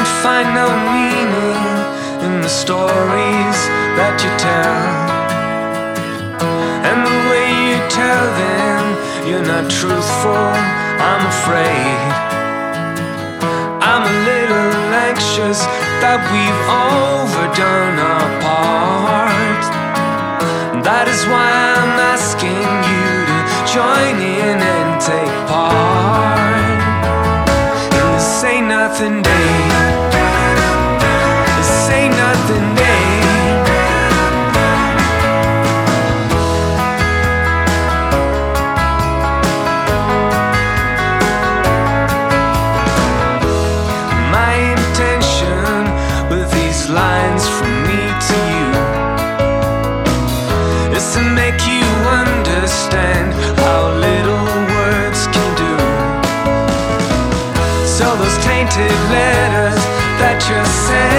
don't find no meaning in the stories that you tell, and the way you tell them, you're not truthful, I'm afraid. I'm a little anxious that we've overdone our part. That is why I'm asking you to join in and take part in the Say Nothing Day. The Say Nothing Day. My intention with these lines from me to you is to make you understand how little words can do. So those tainted letters that you're sending